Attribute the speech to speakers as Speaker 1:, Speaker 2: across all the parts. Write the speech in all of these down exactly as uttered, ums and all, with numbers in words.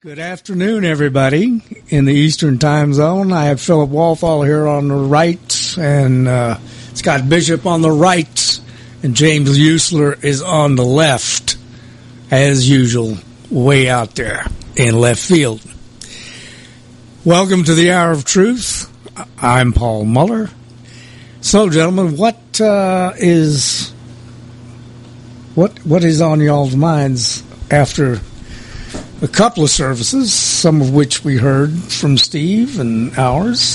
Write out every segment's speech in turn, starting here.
Speaker 1: Good afternoon, everybody. In the Eastern Time Zone, I have Philip Walthall here on the right, and uh, Scott Bishop on the right, and James Usler is on the left, as usual, way out there in left field. Welcome to the Hour of Truth. I'm Paul Muller. So, gentlemen, what uh, is what what is on y'all's minds after a couple of services, some of which we heard from Steve and ours?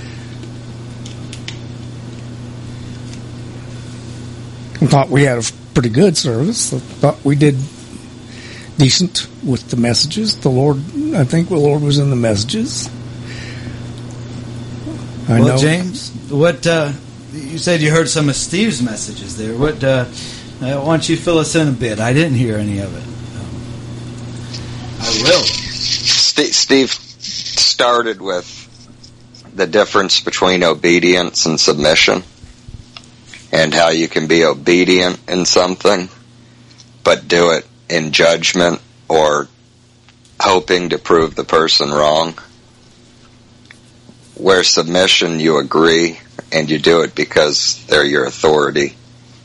Speaker 1: I thought we had a pretty good service. I thought we did decent with the messages. The Lord, I think the Lord was in the messages. I
Speaker 2: well,
Speaker 1: know.
Speaker 2: James, what uh, you said you heard some of Steve's messages there. What? Uh, why don't you fill us in a bit? I didn't hear any of it. I will.
Speaker 3: Steve started with the difference between obedience and submission, and how you can be obedient in something, but do it in judgment or hoping to prove the person wrong. Where submission, you agree, and you do it because they're your authority.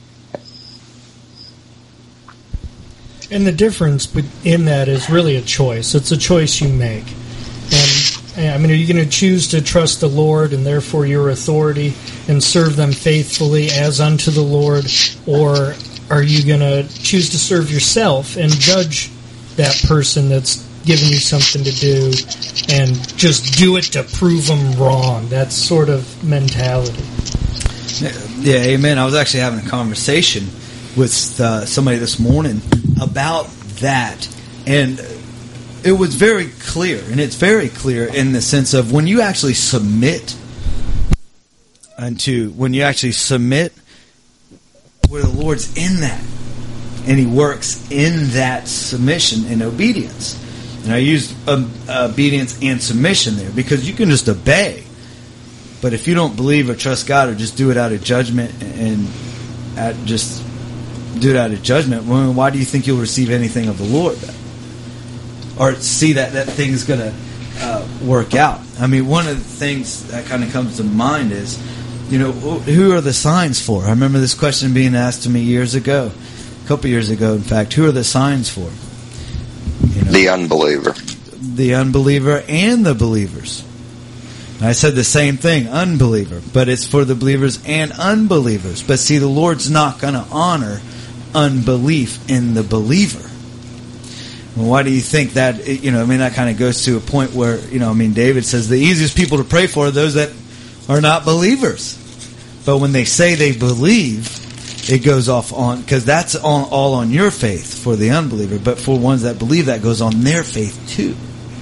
Speaker 4: And the difference in that is really a choice. It's a choice you make. And, I mean, are you going to choose to trust the Lord and therefore your authority and serve them faithfully as unto the Lord? Or are you going to choose to serve yourself and judge that person that's giving you something to do and just do it to prove them wrong? That sort of mentality.
Speaker 2: Yeah, amen. I was actually having a conversation with uh, somebody this morning about that, and it was very clear, and it's very clear in the sense of when you actually submit unto, when you actually submit where the Lord's in that, and He works in that submission and obedience. And I used um, obedience and submission there because you can just obey, but if you don't believe or trust God or just do it out of judgment and at just do it out of judgment, well, why do you think you'll receive anything of the Lord then? Or see that that thing's going to uh, work out? I mean, one of the things that kind of comes to mind is, you know, who are the signs for? I remember this question being asked to me years ago, a couple years ago, in fact. Who are the signs for? You know,
Speaker 3: the unbeliever.
Speaker 2: The unbeliever and the believers. I said the same thing, unbeliever, but it's for the believers and unbelievers. But see, the Lord's not going to honor unbelief in the believer. Well, why do you think that? You know, I mean, that kind of goes to a point where, you know, I mean, David says the easiest people to pray for are those that are not believers. But when they say they believe, it goes off on, because that's all, all on your faith for the unbeliever. But for ones that believe, that goes on their faith too.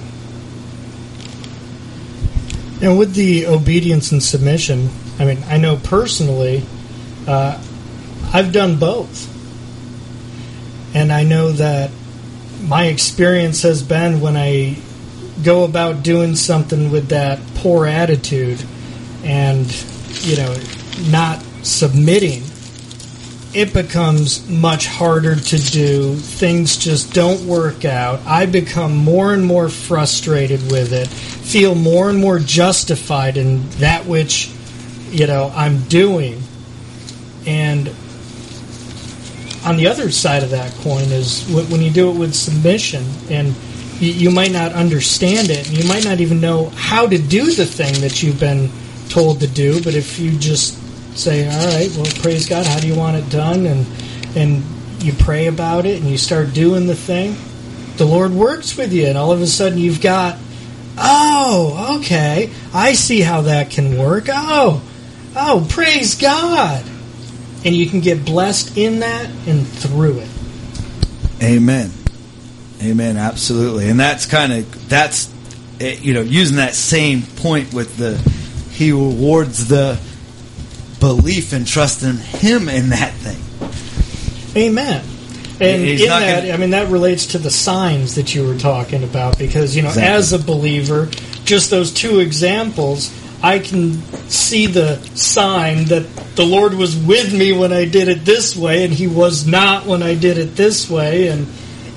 Speaker 4: And with the obedience and submission, I mean, I know personally, uh, I've done both. And I know that my experience has been when I go about doing something with that poor attitude and, you know, not submitting, it becomes much harder to do. Things just don't work out. I become more and more frustrated with it, feel more and more justified in that which, you know, I'm doing. And on the other side of that coin is when you do it with submission, and you might not understand it, and you might not even know how to do the thing that you've been told to do, but if you just say, all right, well, praise God, how do you want it done? And and you pray about it, and you start doing the thing, the Lord works with you, and all of a sudden you've got, oh, okay, I see how that can work. Oh, oh, praise God. And you can get blessed in that and through it.
Speaker 2: Amen. Amen, absolutely. And that's kind of, that's, you know, using that same point with the, He rewards the belief and trust in Him in that thing.
Speaker 4: Amen. And
Speaker 2: He's
Speaker 4: in
Speaker 2: not
Speaker 4: that,
Speaker 2: gonna,
Speaker 4: I mean, that relates to the signs that you were talking about, because, you know,
Speaker 2: exactly.
Speaker 4: As a believer, just those two examples, I can see the sign that the Lord was with me when I did it this way, and He was not when I did it this way, and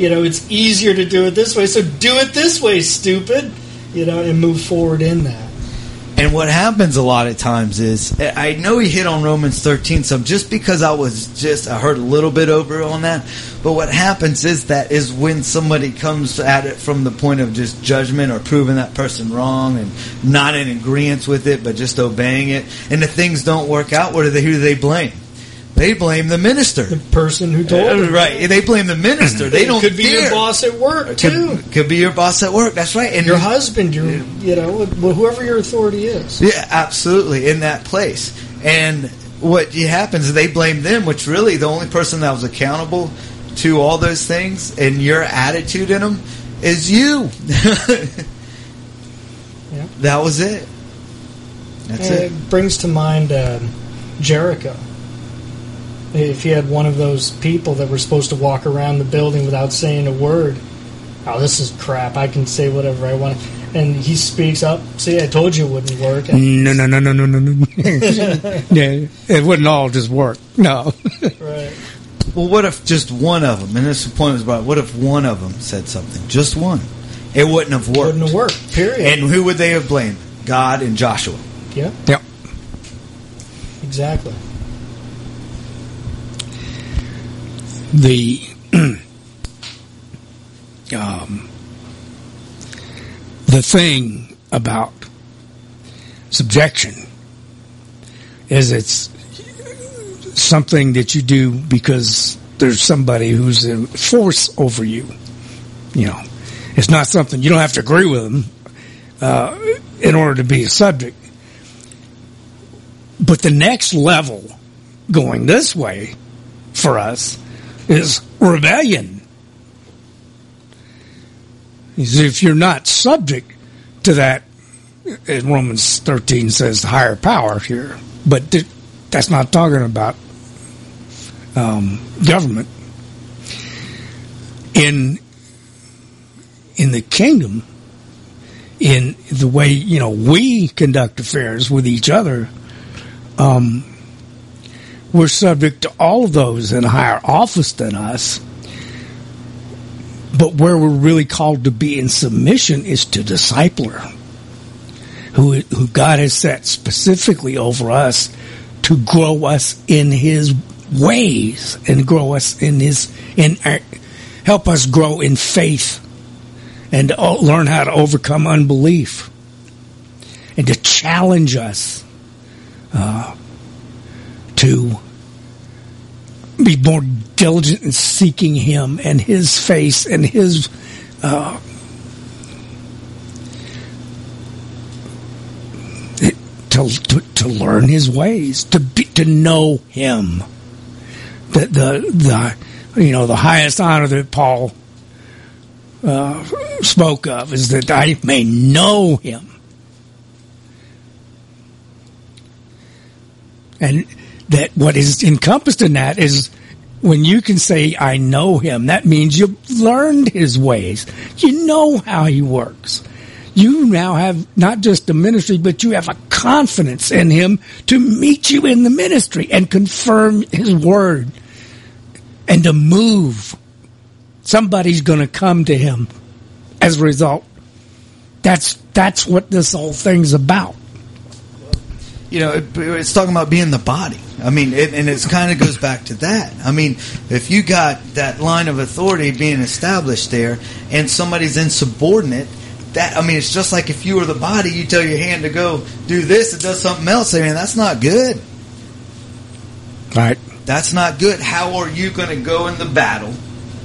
Speaker 4: You know, it's easier to do it this way, so do it this way, stupid. You know, and move forward in that.
Speaker 2: And what happens a lot of times is, I know he hit on Romans thirteen some, just because I was just, I heard a little bit over on that, but what happens is that is when somebody comes at it from the point of just judgment or proving that person wrong and not in agreement with it, but just obeying it, and if things don't work out, what do they, who do they blame? They blame the minister.
Speaker 4: The person who told them.
Speaker 2: Right. They blame the minister. They don't
Speaker 4: Could be
Speaker 2: care.
Speaker 4: your boss at work, too.
Speaker 2: Could, could be your boss at work. That's right. And
Speaker 4: your husband, your, you know, whoever your authority is.
Speaker 2: Yeah, absolutely. In that place. And what happens is they blame them, which really the only person that was accountable to all those things and your attitude in them is you.
Speaker 4: Yeah.
Speaker 2: That was it. That's
Speaker 4: and
Speaker 2: it.
Speaker 4: It brings to mind uh, Jericho. If you had one of those people that were supposed to walk around the building without saying a word, oh, this is crap, I can say whatever I want. And he speaks up, see, I told you it wouldn't work.
Speaker 1: No, no, no, no, no, no, no. Yeah, it wouldn't all just work. No.
Speaker 4: Right.
Speaker 2: Well, what if just one of them, and this point was about, what if one of them said something? Just one. It wouldn't have worked.
Speaker 4: It wouldn't have worked, period.
Speaker 2: And who would they have blamed? God and Joshua.
Speaker 4: Yeah.
Speaker 1: Yep.
Speaker 4: Exactly.
Speaker 1: The um, the thing about subjection is it's something that you do because there's somebody who's in force over you. You know, it's not something you don't have to agree with them uh, in order to be a subject. But the next level going this way for us is rebellion. If you're not subject to that, as Romans thirteen says, higher power here, but th- that's not talking about um, government. In in the kingdom, in the way, you know, we conduct affairs with each other, um, we're subject to all of those in higher office than us. But where we're really called to be in submission is to discipler, who who God has set specifically over us to grow us in His ways and grow us in His in our, help us grow in faith and to learn how to overcome unbelief and to challenge us uh, to be more diligent in seeking Him and His face and His uh, to, to to learn His ways, to be, to know Him. The the the you know the highest honor that Paul uh, spoke of is that I may know Him, and that what is encompassed in that is when you can say, I know Him, that means you've learned His ways. You know how He works. You now have not just a ministry, but you have a confidence in Him to meet you in the ministry and confirm His word and to move. Somebody's going to come to Him as a result. That's, that's what this whole thing's about.
Speaker 2: You know, it, it's talking about being the body. I mean, it, and it kind of goes back to that. I mean, if you got that line of authority being established there and somebody's insubordinate, that, I mean, it's just like if you were the body, you tell your hand to go do this, it does something else. I mean, that's not good.
Speaker 1: Right.
Speaker 2: That's not good. How are you going to go in the battle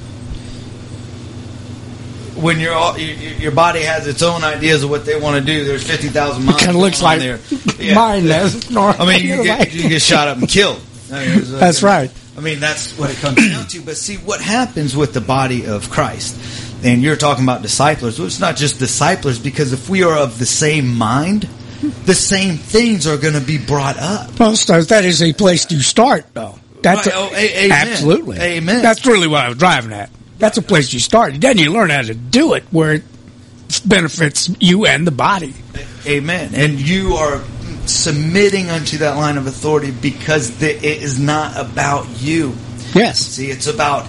Speaker 2: when you're all, your, your body has its own ideas of what they want to do? There's fifty thousand miles.
Speaker 1: It kind of looks like
Speaker 2: there. Yeah.
Speaker 1: mine does.
Speaker 2: I mean, you get, you get shot up and killed. I mean,
Speaker 1: that's right.
Speaker 2: I mean, that's what it comes down to. But see, what happens with the body of Christ, and you're talking about disciples, well, it's not just disciples, because if we are of the same mind, the same things are going to be brought up.
Speaker 1: Well, so that is a place to start, though. That's
Speaker 2: right.
Speaker 1: a,
Speaker 2: oh, a- amen.
Speaker 1: Absolutely.
Speaker 2: Amen.
Speaker 1: That's really what I was driving at. That's a place you start. Then you learn how to do it where it benefits you and the body.
Speaker 2: Amen. And you are submitting unto that line of authority because the, it is not about you.
Speaker 1: Yes.
Speaker 2: See, it's about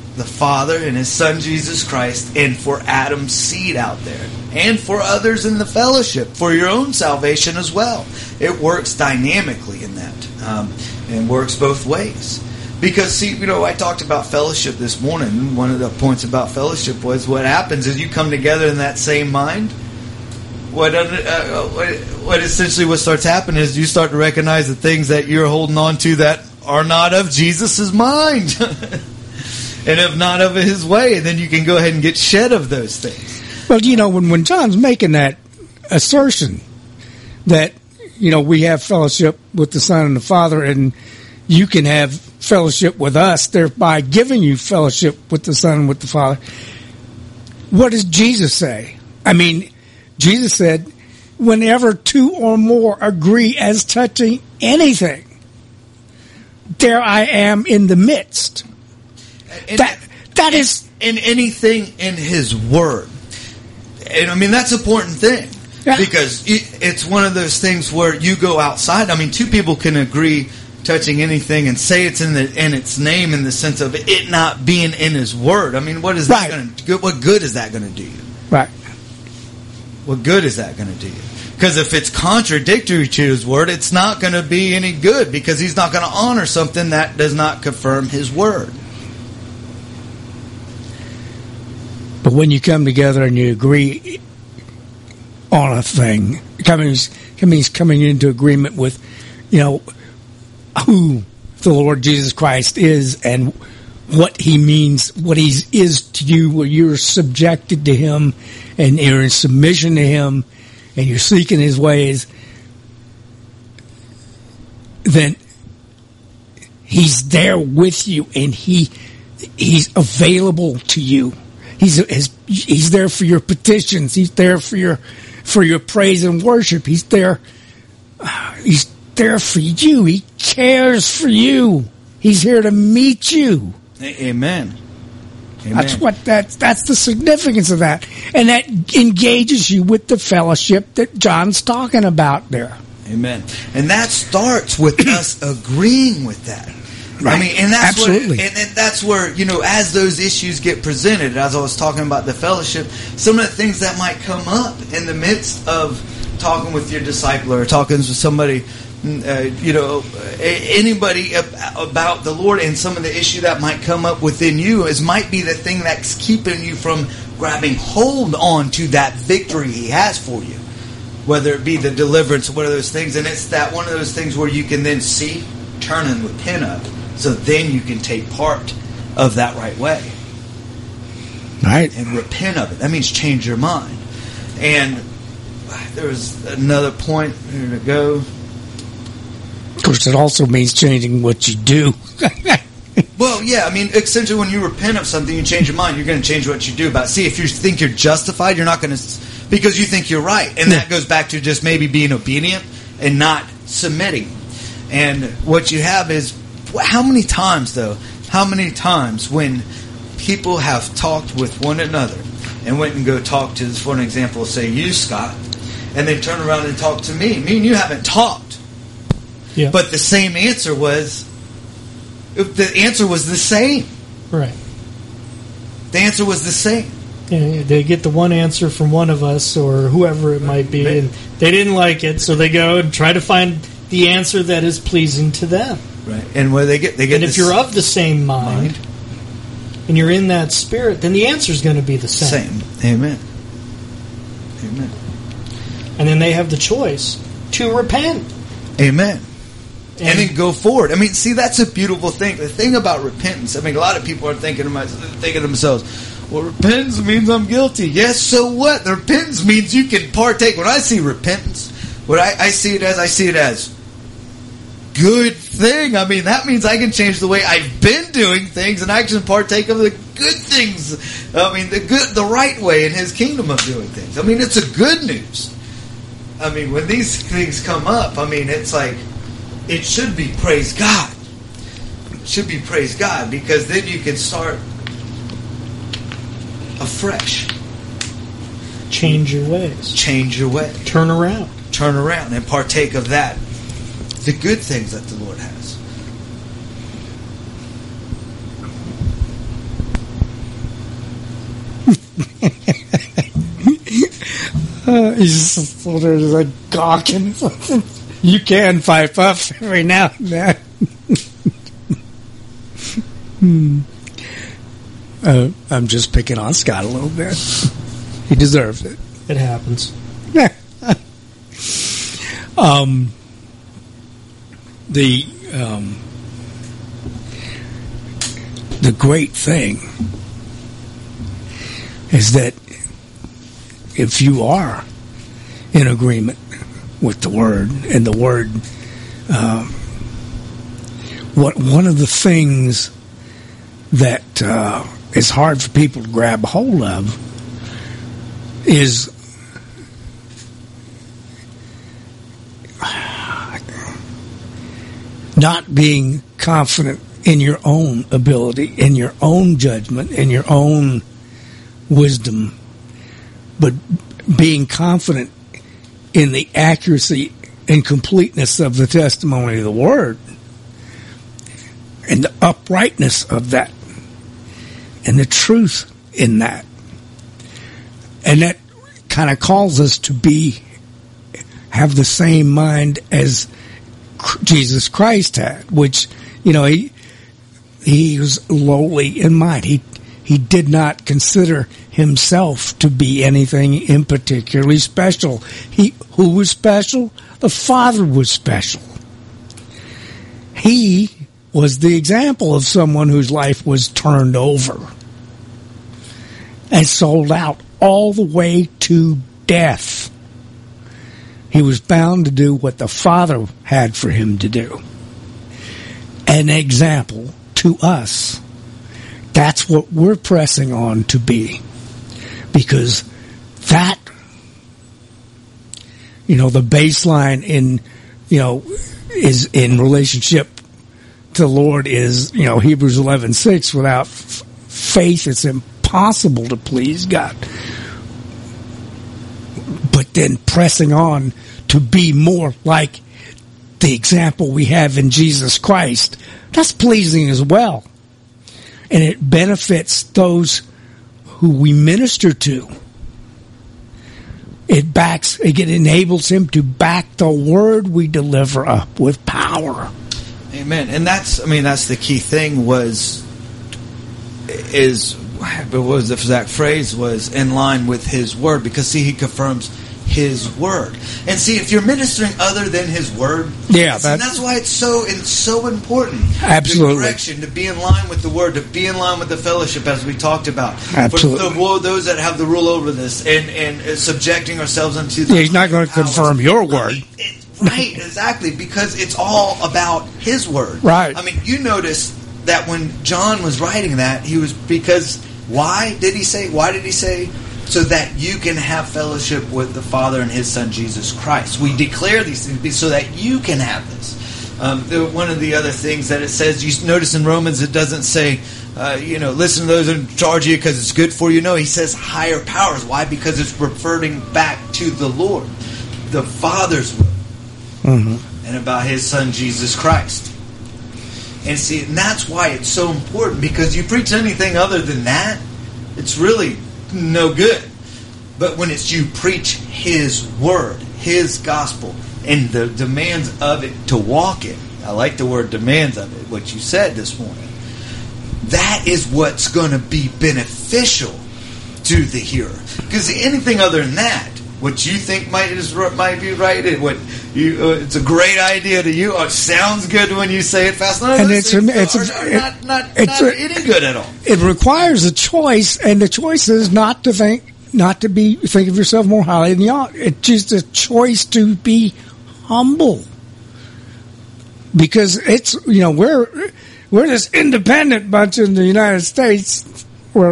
Speaker 2: the Father and His Son Jesus Christ, and for Adam's seed out there, and for others in the fellowship, for your own salvation as well. It works dynamically in that, um, and works both ways. Because, see, you know, I talked about fellowship this morning. One of the points about fellowship was what happens is you come together in that same mind. What, uh, what, what essentially what starts happening is you start to recognize the things that you're holding on to that are not of Jesus' mind. And if not of His way, then you can go ahead and get shed of those things.
Speaker 1: Well, you know, when, when John's making that assertion that, you know, we have fellowship with the Son and the Father, and you can have fellowship with us, thereby giving you fellowship with the Son and with the Father. What does Jesus say? I mean, Jesus said, whenever two or more agree as touching anything, there I am in the midst.
Speaker 2: And,
Speaker 1: that that is
Speaker 2: in anything in His Word. And I mean, that's an important thing.
Speaker 1: Yeah.
Speaker 2: Because it's one of those things where you go outside. I mean, two people can agree touching anything and say it's in the in its name in the sense of it not being in His Word. I mean, what is that
Speaker 1: right.
Speaker 2: going to what good is that going to do you?
Speaker 1: Right.
Speaker 2: What good is that going to do you? Because if it's contradictory to His Word, it's not going to be any good, because He's not going to honor something that does not confirm His Word.
Speaker 1: But when you come together and you agree on a thing, coming means coming into agreement with, you know, who the Lord Jesus Christ is and what He means, what He is to you, where you're subjected to Him and you're in submission to Him and you're seeking His ways, then He's there with you and He He's available to you. He's He's, he's there for your petitions. He's there for your for your praise and worship. He's there. Uh, he's there for you. He cares for you. He's here to meet you.
Speaker 2: Amen. Amen.
Speaker 1: That's what that's that's the significance of that, and that engages you with the fellowship that John's talking about there.
Speaker 2: Amen. And that starts with us agreeing with that.
Speaker 1: Right.
Speaker 2: I mean, and that's
Speaker 1: Absolutely.
Speaker 2: What, and, and that's where, you know, as those issues get presented, as I was talking about the fellowship, some of the things that might come up in the midst of talking with your disciple or talking with somebody, uh, you know, anybody about the Lord, and some of the issue that might come up within you is might be the thing that's keeping you from grabbing hold on to that victory He has for you, whether it be the deliverance or one of those things. And it's that one of those things where you can then see, turn, and repent of. So then you can take part of that right way.
Speaker 1: Right.
Speaker 2: And repent of it. That means change your mind. And there was another point here to go.
Speaker 1: Of course, it also means changing what you do.
Speaker 2: Well, yeah, I mean, essentially when you repent of something, you change your mind, you're going to change what you do about it. See, if you think you're justified, you're not going to, because you think you're right. And that goes back to just maybe being obedient and not submitting. And what you have is, how many times, though, how many times when people have talked with one another and went and go talk to, for an example, say you, Scott, and they turn around and talk to me. Me and you haven't talked.
Speaker 4: Yeah.
Speaker 2: But the same answer was, the answer was the same.
Speaker 4: Right.
Speaker 2: The answer was the same.
Speaker 4: Yeah, they get the one answer from one of us or whoever it might be, and they didn't like it, so they go and try to find the answer that is pleasing to them.
Speaker 2: Right. And where they get, they get.
Speaker 4: And if you're of the same mind, mind, and you're in that spirit, then the answer is going to be the same.
Speaker 2: Same. Amen. Amen.
Speaker 4: And then they have the choice to repent.
Speaker 2: Amen. And, and then go forward. I mean, see, that's a beautiful thing. The thing about repentance, I mean, a lot of people are thinking to, myself, thinking to themselves, well, repentance means I'm guilty. Yes, so what? The repentance means you can partake. When I see repentance, what I, I see it as, I see it as good thing. I mean, that means I can change the way I've been doing things and I can partake of the good things. I mean, the good, the right way in His kingdom of doing things. I mean, it's a good news. I mean, when these things come up, I mean, it's like, it should be praise God. It should be praise God, because then you can start afresh.
Speaker 4: Change your ways.
Speaker 2: Change your way.
Speaker 4: Turn around.
Speaker 2: Turn around and partake of that. The good things that the Lord has.
Speaker 1: uh, he's just so there's like gawking. You can pipe up every now and then. hmm. uh, I'm just picking on Scott a little bit. He deserves it.
Speaker 4: It happens.
Speaker 1: um, the um, the great thing is that if you are in agreement with the Word, and the Word, um, what one of the things that uh, is hard for people to grab hold of is not being confident in your own ability, in your own judgment, in your own wisdom, but being confident in the accuracy and completeness of the testimony of the Word and the uprightness of that and the truth in that. And that kind of calls us to be, have the same mind as Jesus Christ had, which, you know, he he was lowly in mind. He he did not consider himself to be anything in particularly special. He who was special? The Father was special. He was the example of someone whose life was turned over and sold out all the way to death. He was bound to do what the Father had for him to do. An example to us. That's what we're pressing on to be. Because that, you know, the baseline in, you know, is in relationship to the Lord is, you know, Hebrews eleven six, without f- faith it's impossible to please God. But then pressing on to be more like the example we have in Jesus Christ, that's pleasing as well. And it benefits those who we minister to. It backs, it enables him to back the word we deliver up with power.
Speaker 2: Amen. And that's, I mean, that's the key thing was, is, what was the exact phrase, was in line with his word. Because, see, he confirms his word. And see, if you're ministering other than his word,
Speaker 1: yeah,
Speaker 2: see, that's, that's why it's so it's so important.
Speaker 1: Absolutely.
Speaker 2: The correction, to be in line with the word, to be in line with the fellowship, as we talked about.
Speaker 1: Absolutely.
Speaker 2: For the, well, those that have the rule over this, and, and uh, subjecting ourselves unto the
Speaker 1: yeah, he's not going to confirm your word.
Speaker 2: Right, it, right, exactly, because it's all about his word.
Speaker 1: Right.
Speaker 2: I mean, you notice that when John was writing that, he was, because, why did he say, why did he say, so that you can have fellowship with the Father and His Son, Jesus Christ. We declare these things so that you can have this. Um, one of the other things that it says, you notice in Romans, it doesn't say, uh, you know, listen to those in charge of you because it's good for you. No, he says higher powers. Why? Because it's referring back to the Lord, the Father's will, mm-hmm. and about His Son, Jesus Christ. And see, and that's why it's so important, because you preach anything other than that, it's really no good. But when it's you preach His word, His gospel, and the demands of it to walk it, I like the word demands of it, what you said this morning, that is what's going to be beneficial to the hearer. Because anything other than that, what you think might is might be right, and what you uh, it's a great idea to you, or it sounds good when you say it fast. No,
Speaker 1: and it's,
Speaker 2: things
Speaker 1: it's,
Speaker 2: are,
Speaker 1: it's
Speaker 2: are not not,
Speaker 1: it's
Speaker 2: not
Speaker 1: a,
Speaker 2: any good at all.
Speaker 1: It requires a choice, and the choice is not to think, not to be think of yourself more highly than you ought. It's just a choice to be humble, because it's, you know, we're we're this independent bunch in the United States where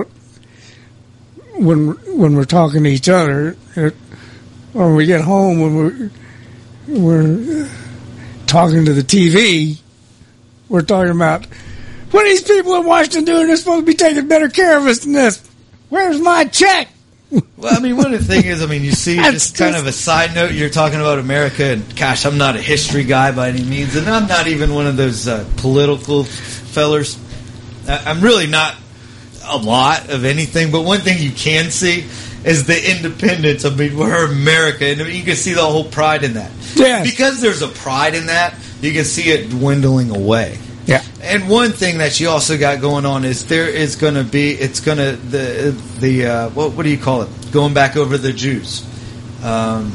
Speaker 1: when when we're talking to each other. It, When we get home, when we're, we're talking to the T V, we're talking about, what are these people in Washington doing? They're supposed to be taking better care of us than this. Where's my check?
Speaker 2: Well, I mean, one of the things is, I mean, you see, just kind of a side note, you're talking about America, and gosh, I'm not a history guy by any means, and I'm not even one of those uh, political fellers. I'm really not a lot of anything, but one thing you can see is the independence. I mean, we're America, and you can see the whole pride in that.
Speaker 1: Yes.
Speaker 2: Because there's a pride in that, you can see it dwindling away.
Speaker 1: Yeah.
Speaker 2: And one thing that you also got going on is there is going to be, it's going to, the, the uh, what, what do you call it? Going back over the Jews. Um,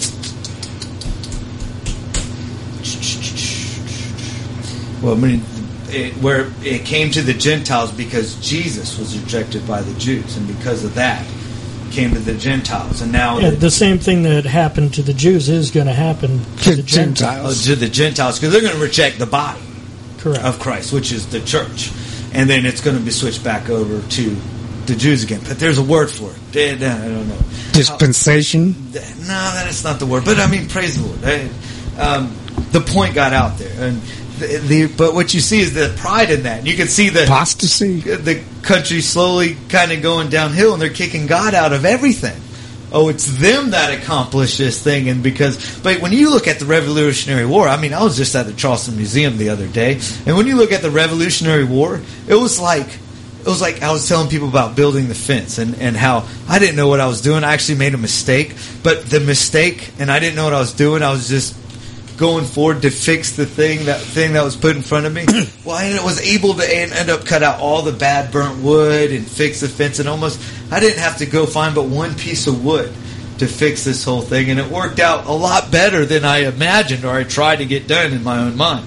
Speaker 2: well, I mean, it, where it came to the Gentiles because Jesus was rejected by the Jews, and because of that, it came to the Gentiles. And now
Speaker 4: yeah,
Speaker 2: the,
Speaker 4: the same thing that happened to the Jews is going to happen to the Gentiles.
Speaker 2: uh, to the Gentiles, because they're going to reject the body.
Speaker 4: Correct.
Speaker 2: Of Christ, which is the church. And then it's going to be switched back over to the Jews again. But there's a word for it. I don't know.
Speaker 1: Dispensation?
Speaker 2: No, that is not the word. But I mean, praise the Lord. Um, the point got out there. And the, the But what you see is the pride in that. You can see the
Speaker 1: apostasy.
Speaker 2: The country slowly kind of going downhill, and they're kicking God out of everything. Oh, it's them that accomplished this thing, and because, but when you look at the Revolutionary War, I mean, I was just at the Charleston Museum the other day, and when you look at the Revolutionary War, it was like, it was like I was telling people about building the fence, and, and how I didn't know what I was doing. I actually made a mistake, but the mistake, and I didn't know what I was doing. I was just going forward to fix the thing that thing that was put in front of me. Well, I was able to end up cut out all the bad burnt wood and fix the fence, and almost I didn't have to go find but one piece of wood to fix this whole thing, and it worked out a lot better than I imagined or I tried to get done in my own mind.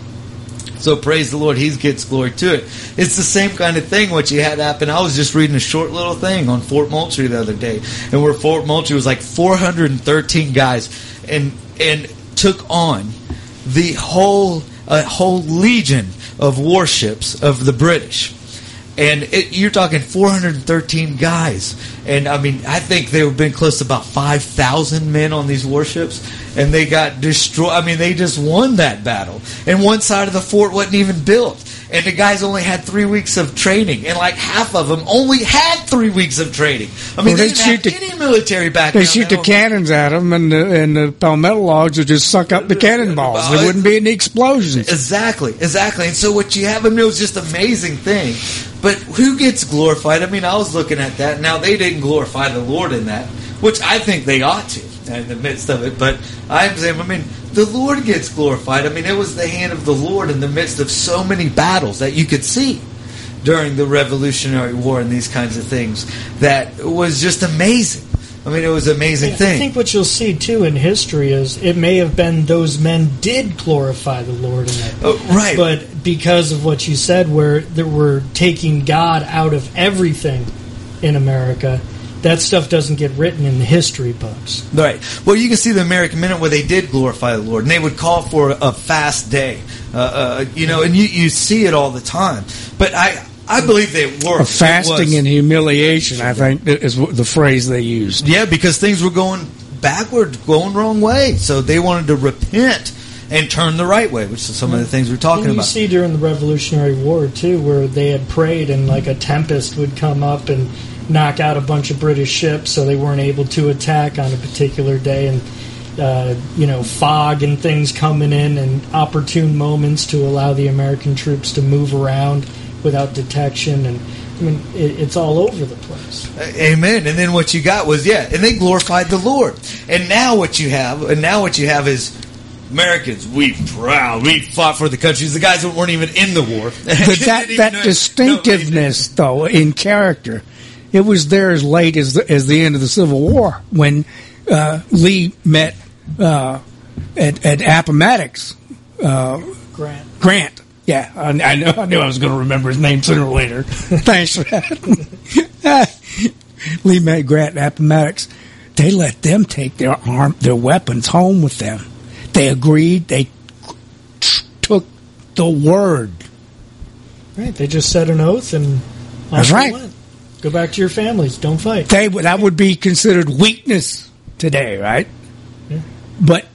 Speaker 2: So praise the Lord, He gets glory to it. It's the same kind of thing what you had happen. I was just reading a short little thing on Fort Moultrie the other day, and where Fort Moultrie was like four hundred thirteen guys, and and took on the whole a whole legion of warships of the British. And it, you're talking four hundred thirteen guys. And, I mean, I think there have been close to about five thousand men on these warships. And they got destroyed. I mean, they just won that battle. And one side of the fort wasn't even built. And the guys only had three weeks of training. And, like, half of them only had three weeks of training. I mean, well, they, they didn't have the, any military background.
Speaker 1: They shoot the cannons at them, and the, and the palmetto logs would just suck up the cannonballs. There wouldn't be any explosions.
Speaker 2: Exactly, exactly. And so what you have, I mean, it was just an amazing thing. But who gets glorified? I mean, I was looking at that. Now, they didn't glorify the Lord in that, which I think they ought to in the midst of it. But I'm saying, I mean, the Lord gets glorified. I mean, it was the hand of the Lord in the midst of so many battles that you could see during the Revolutionary War and these kinds of things that was just amazing. I mean, it was an amazing
Speaker 4: I
Speaker 2: thing.
Speaker 4: I think what you'll see, too, in history is it may have been those men did glorify the Lord in that.
Speaker 2: Oh, right.
Speaker 4: But because of what you said, where they were taking God out of everything in America, that stuff doesn't get written in the history books.
Speaker 2: Right. Well, you can see the American Minute where they did glorify the Lord, and they would call for a fast day. Uh, uh, you know, and you, you see it all the time. But I... I believe they were.
Speaker 1: A fasting and humiliation, I think, is the phrase they used.
Speaker 2: Yeah, because things were going backward, going wrong way. So they wanted to repent and turn the right way, which is some of the things we're talking
Speaker 4: and you
Speaker 2: about.
Speaker 4: You see during the Revolutionary War, too, where they had prayed and like a tempest would come up and knock out a bunch of British ships, so they weren't able to attack on a particular day. And, uh, you know, fog and things coming in and opportune moments to allow the American troops to move around without detection, and I mean, it, it's all over the place.
Speaker 2: Amen. And then what you got was, yeah, and they glorified the Lord. And now what you have, and now what you have is Americans, we proud, we fought for the countries. The guys that weren't even in the war.
Speaker 1: But that that know, distinctiveness, no, though, in character, it was there as late as the, as the end of the Civil War when uh, Lee met uh, at, at Appomattox. Uh,
Speaker 4: Grant.
Speaker 1: Grant. Yeah, I, I, knew, I knew I was going to remember his name sooner or later. Thanks for that. Lee met Grant and Appomattox. They let them take their arm, their weapons home with them. They agreed. They t- took the word.
Speaker 4: Right. They just said an oath and
Speaker 1: that's right.
Speaker 4: Went. Go back to your families. Don't fight.
Speaker 1: They that would be considered weakness today, right?
Speaker 4: Yeah.
Speaker 1: But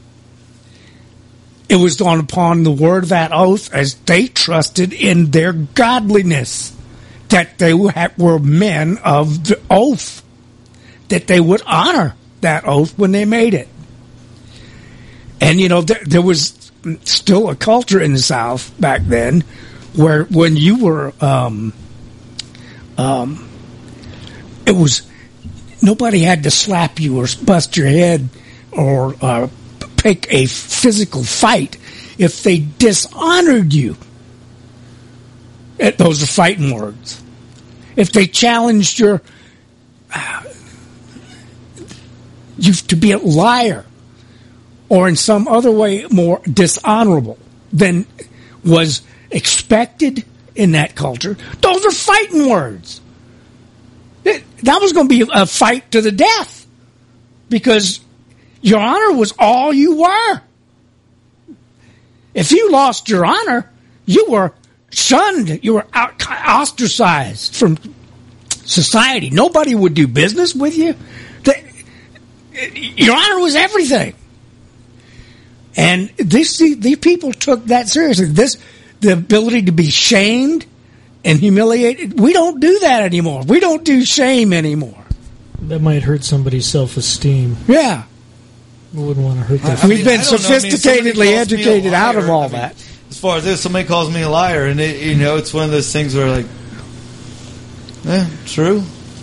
Speaker 1: it was done upon the word of that oath as they trusted in their godliness, that they were men of the oath, that they would honor that oath when they made it. And, you know, there, there was still a culture in the South back then where when you were um, Um, it was nobody had to slap you or bust your head or uh, pick a physical fight if they dishonored you. It, those are fighting words. If they challenged your uh, you to be a liar or in some other way more dishonorable than was expected in that culture, those are fighting words. It, that was going to be a fight to the death because your honor was all you were. If you lost your honor, you were shunned. You were out, ostracized from society. Nobody would do business with you. The, your honor was everything. And this, these people took that seriously. This, the ability to be shamed and humiliated. We don't do that anymore. We don't do shame anymore.
Speaker 4: That might hurt somebody's self-esteem.
Speaker 1: Yeah.
Speaker 4: We wouldn't want to hurt that.
Speaker 1: I mean, We've been sophisticatedly I mean, educated out of all I mean, that.
Speaker 2: As far as this, somebody calls me a liar, and it, you know, it's one of those things where, like, eh, true.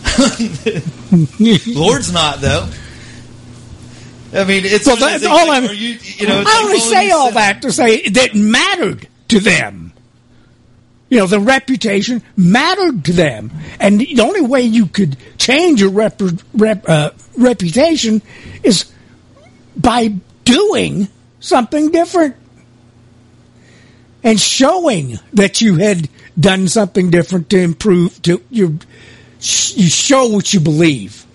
Speaker 2: Lord's not, though. I mean, it's
Speaker 1: well, that's all like, I'm.
Speaker 2: You, you know,
Speaker 1: I only say all that to say that mattered to them. You know, the reputation mattered to them, and the only way you could change your rep, rep, uh, reputation is by doing something different and showing that you had done something different to improve. To you, you show what you believe,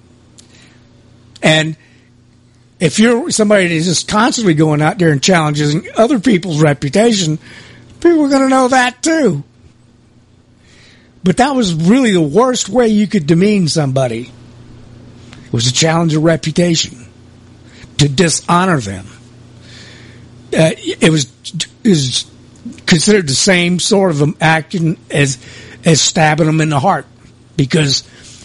Speaker 1: and if you're somebody that's just constantly going out there and challenging other people's reputation, people are going to know that too. But that was really the worst way you could demean somebody. It was to challenge a reputation, to dishonor them. Uh, it was is considered the same sort of action as as stabbing them in the heart, because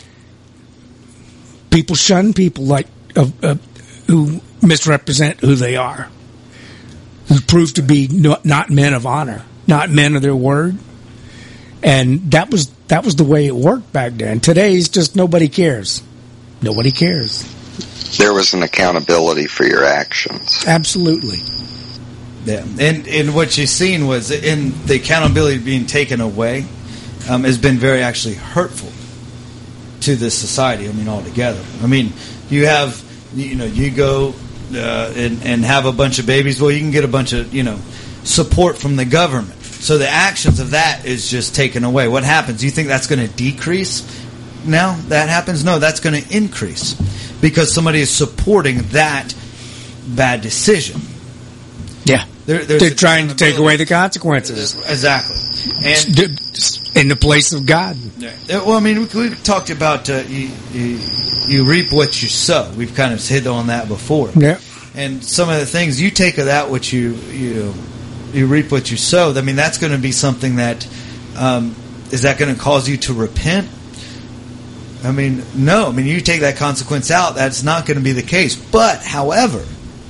Speaker 1: people shun people like uh, uh, who misrepresent who they are, who prove to be not, not men of honor, not men of their word. And that was that was the way it worked back then. Today's just nobody cares. Nobody cares.
Speaker 3: There was an accountability for your actions.
Speaker 1: Absolutely.
Speaker 2: Yeah, and and what you've seen was in the accountability being taken away um, has been very actually hurtful to this society. I mean, altogether. I mean, you have you know you go uh, and and have a bunch of babies. Well, you can get a bunch of you know support from the government. So the actions of that is just taken away. What happens? Do you think that's going to decrease now that happens? No, that's going to increase because somebody is supporting that bad decision.
Speaker 1: Yeah.
Speaker 2: There,
Speaker 1: They're trying to take away the consequences.
Speaker 2: Exactly. And
Speaker 1: in the place of God.
Speaker 2: Yeah. Well, I mean, we, we've talked about uh, you, you, you reap what you sow. We've kind of hit on that before.
Speaker 1: Yeah.
Speaker 2: And some of the things, you take of that what you, you know, you reap what you sow. I mean, that's going to be something that, um, is that going to cause you to repent? I mean, no. I mean, you take that consequence out, that's not going to be the case. But, however,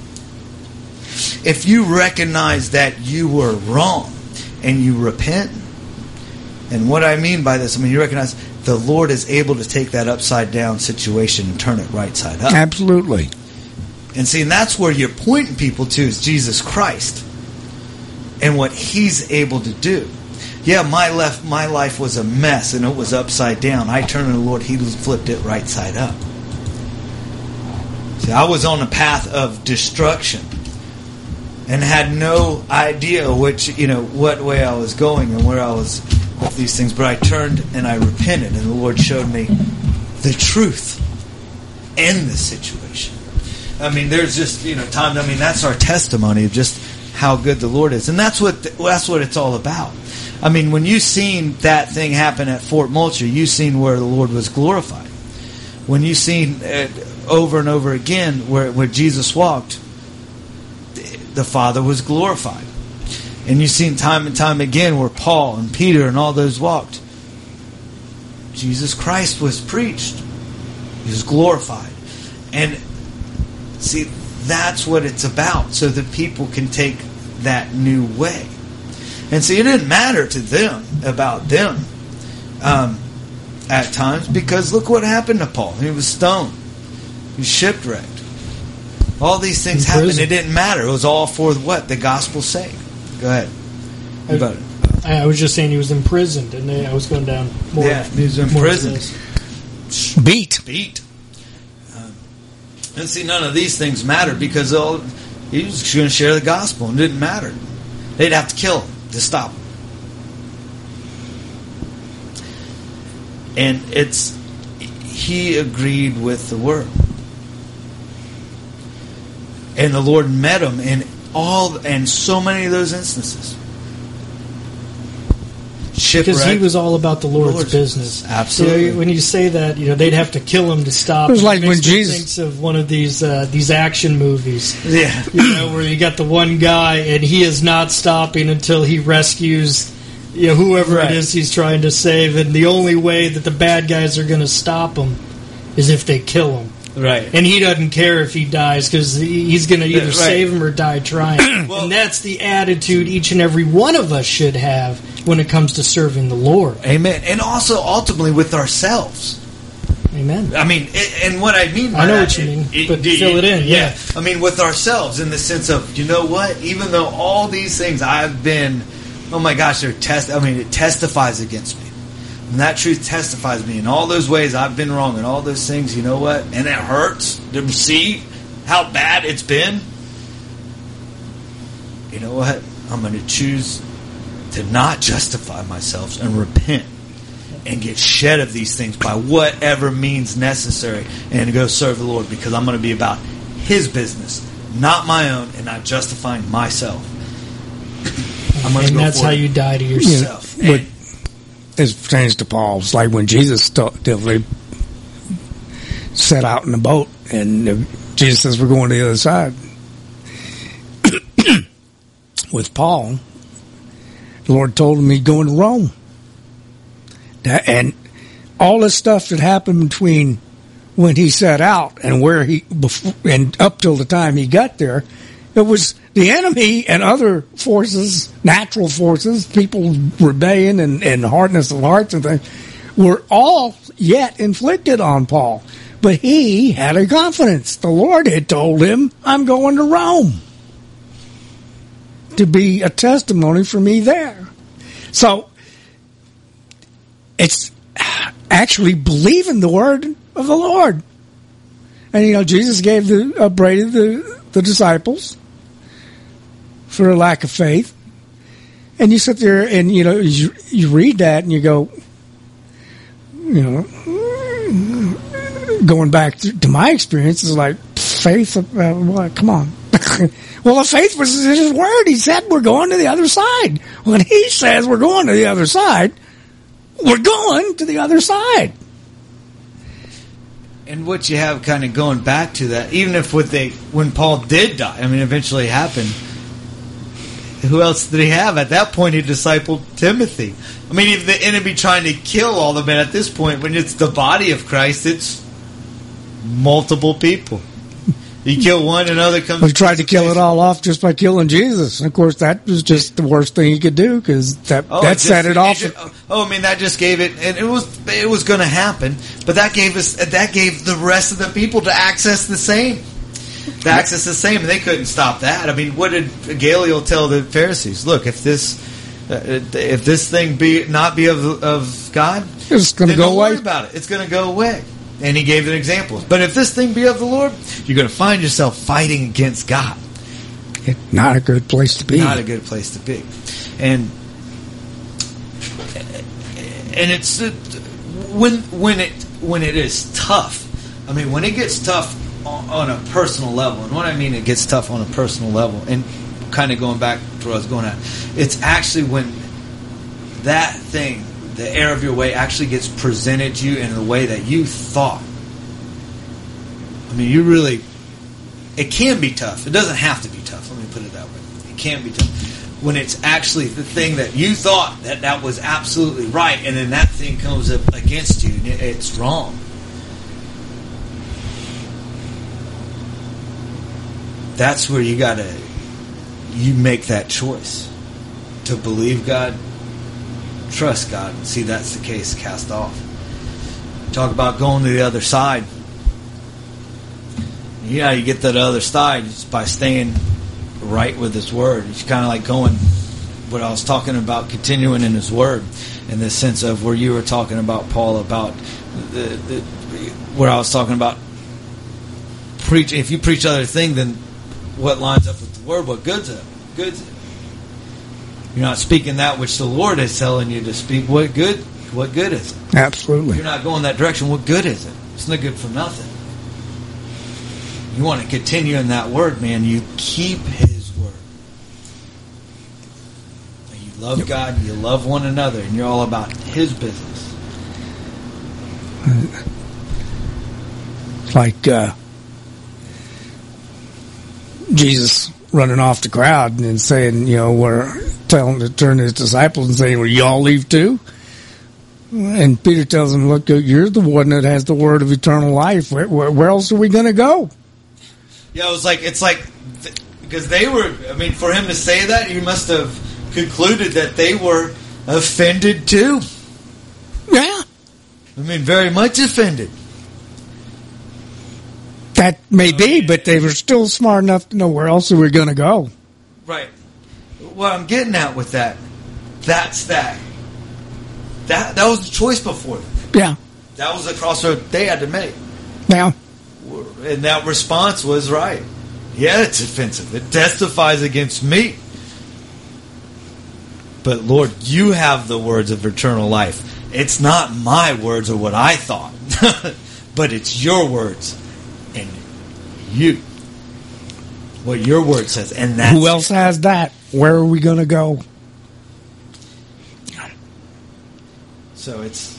Speaker 2: if you recognize that you were wrong and you repent, and what I mean by this, I mean, you recognize the Lord is able to take that upside down situation and turn it right side up.
Speaker 1: Absolutely.
Speaker 2: And see, and that's where you're pointing people to is Jesus Christ. And what He's able to do. Yeah, my left, my life was a mess and it was upside down. I turned to the Lord; He flipped it right side up. See, I was on a path of destruction and had no idea which, you know, what way I was going and where I was with these things. But I turned and I repented, and the Lord showed me the truth in the situation. I mean, there's just you know time. I mean, that's our testimony of just how good the Lord is. And that's what that's what it's all about. I mean, when you seen that thing happen at Fort Moultrie, you seen where the Lord was glorified. When you seen it over and over again where, where Jesus walked, the Father was glorified. And you seen time and time again where Paul and Peter and all those walked. Jesus Christ was preached. He was glorified. And see, that's what it's about, so that people can take that new way. And see, it didn't matter to them about them. Um, at times, because look what happened to Paul. He was stoned. He was shipwrecked. All these things
Speaker 4: In
Speaker 2: happened.
Speaker 4: prison.
Speaker 2: It didn't matter. It was all for what? The gospel's sake. Go ahead.
Speaker 4: I,
Speaker 2: About it.
Speaker 4: I was just saying he was imprisoned, and I was going down more.
Speaker 2: Yeah, he was in
Speaker 4: more
Speaker 2: prison.
Speaker 4: to this.
Speaker 1: Beat.
Speaker 2: Beat. Um, and see, none of these things mattered because all, he was going to share the gospel, and it didn't matter. They'd have to kill him to stop him. And it's he agreed with the word. And the Lord met him in all and so many of those instances.
Speaker 4: Because he was all about the Lord's,
Speaker 2: Lord's
Speaker 4: business.
Speaker 2: Absolutely.
Speaker 4: You know, when you say that, you know, they'd have to kill him to stop.
Speaker 1: It was
Speaker 4: him.
Speaker 1: like
Speaker 4: makes
Speaker 1: when
Speaker 4: me
Speaker 1: Jesus-
Speaker 4: thinks of one of these uh, these action movies.
Speaker 2: Yeah.
Speaker 4: You know, where you got the one guy and he is not stopping until he rescues, you know, whoever
Speaker 2: Right.
Speaker 4: it is he's trying to save, and the only way that the bad guys are going to stop him is if they kill him.
Speaker 2: Right.
Speaker 4: And he doesn't care if he dies because he's going to either
Speaker 2: Right.
Speaker 4: save him or die trying.
Speaker 2: Well-
Speaker 4: and that's the attitude each and every one of us should have when it comes to serving the Lord.
Speaker 2: Amen. And also, ultimately, with ourselves.
Speaker 4: Amen.
Speaker 2: I mean, it, and what I mean by
Speaker 4: I know
Speaker 2: that,
Speaker 4: what you mean,
Speaker 2: it-
Speaker 4: but
Speaker 2: it-
Speaker 4: fill it in, yeah.
Speaker 2: I mean, with ourselves, in the sense of, you know what? Even though all these things I've been, oh my gosh, they're test. I mean, it testifies against me. And that truth testifies me in all those ways I've been wrong, and all those things, you know what? And it hurts to see how bad it's been. You know what? I'm going to choose to not justify myself and repent and get shed of these things by whatever means necessary and to go serve the Lord, because I'm going to be about His business, not my own, and not justifying myself. I'm going to
Speaker 4: And
Speaker 2: go
Speaker 4: that's
Speaker 2: for
Speaker 4: how
Speaker 2: it.
Speaker 4: you die to yourself.
Speaker 1: Yeah, but as it pertains to Paul, it's like when Jesus st- they set out in the boat, and Jesus says, "We're going to the other side." With Paul, the Lord told him he'd go into Rome, that, and all this stuff that happened between when he set out and where he before, and up till the time he got there, it was the enemy and other forces, natural forces, people rebellion and, and hardness of hearts and things, were all yet inflicted on Paul. But he had a confidence. The Lord had told him, "I'm going to Rome to be a testimony for me there." So it's actually believing the word of the Lord. And, you know, Jesus gave the upbraided the, the disciples for a lack of faith. And you sit there and, you know, you, you read that and you go, you know, going back to, to my experience, is like, faith, uh, what? Come on. Well, the faith was his word. He said, we're going to the other side. When he says we're going to the other side, we're going to the other side.
Speaker 2: And what you have kind of going back to that, even if what they, when Paul did die, I mean, eventually happened, who else did he have? At that point, he discipled Timothy. I mean, if the enemy trying to kill all the men at this point, when it's the body of Christ, it's multiple people. You kill one, another comes.
Speaker 1: We tried to kill it all off just by killing Jesus. And of course, that was just the worst thing he could do, because that
Speaker 2: Oh,
Speaker 1: that
Speaker 2: just-
Speaker 1: set it off.
Speaker 2: just- oh, I mean, that just gave it, and it was it was going to happen, but that gave us that gave the rest of the people to access the same, to access the same, and they couldn't stop that. I mean, what did Gamaliel tell the Pharisees? Look, if this uh, if this thing be not be of of God,
Speaker 1: It's going to
Speaker 2: then
Speaker 1: go
Speaker 2: don't worry
Speaker 1: away.
Speaker 2: about it. It's going to go away. And he gave an example. But if this thing be of the Lord, you're going to find yourself fighting against God.
Speaker 1: Not a good place to be.
Speaker 2: Not a good place to be. And and it's uh, when when it when it is tough. I mean, when it gets tough on, on a personal level, and what I mean, it gets tough on a personal level, and kind of going back to where I was going at, it's actually when that thing, the error of your way, actually gets presented to you in a way that you thought. I mean, you really, it can be tough. It doesn't have to be tough. Let me put it that way. It can be tough. When it's actually the thing that you thought that that was absolutely right, and then that thing comes up against you, and it's wrong. That's where you gotta, you make that choice to believe God, trust God, and see that's the case, cast off. talk about going to the other side. Yeah, you get to the other side just by staying right with His Word. It's kind of like going, what I was talking about, continuing in His Word, in the sense of where you were talking about, Paul, about the, the where I was talking about preach. If you preach other thing, then what lines up with the Word? What good's it? Good's it? You're not speaking that which the Lord is telling you to speak. What good? What good is it?
Speaker 1: Absolutely.
Speaker 2: If you're not going that direction, what good is it? It's not good for nothing. You want to continue in that Word, man. You keep His Word. You love God, you love one another, and you're all about His business.
Speaker 1: It's like uh, Jesus running off the crowd and saying, you know, we're telling to turn to His disciples and saying, well, y'all leave too? And Peter tells him, look, you're the one that has the word of eternal life. Where, where, where else are we going to go?
Speaker 2: Yeah, it was like, it's like, because they were, I mean, for him to say that, he must have concluded that they were offended too.
Speaker 1: Yeah.
Speaker 2: I mean, very much offended.
Speaker 1: That may be, but they were still smart enough to know where else are we going to go.
Speaker 2: Right. What I'm getting at with that, that's that. That that was the choice before them.
Speaker 1: Yeah.
Speaker 2: That was the crossroad they had to make.
Speaker 1: Yeah.
Speaker 2: And that response was right. Yeah, it's offensive. It testifies against me. But Lord, you have the words of eternal life. It's not my words or what I thought, but it's your words and you. What your word says, and that's
Speaker 1: who else has that? Where are we going to go?
Speaker 2: So it's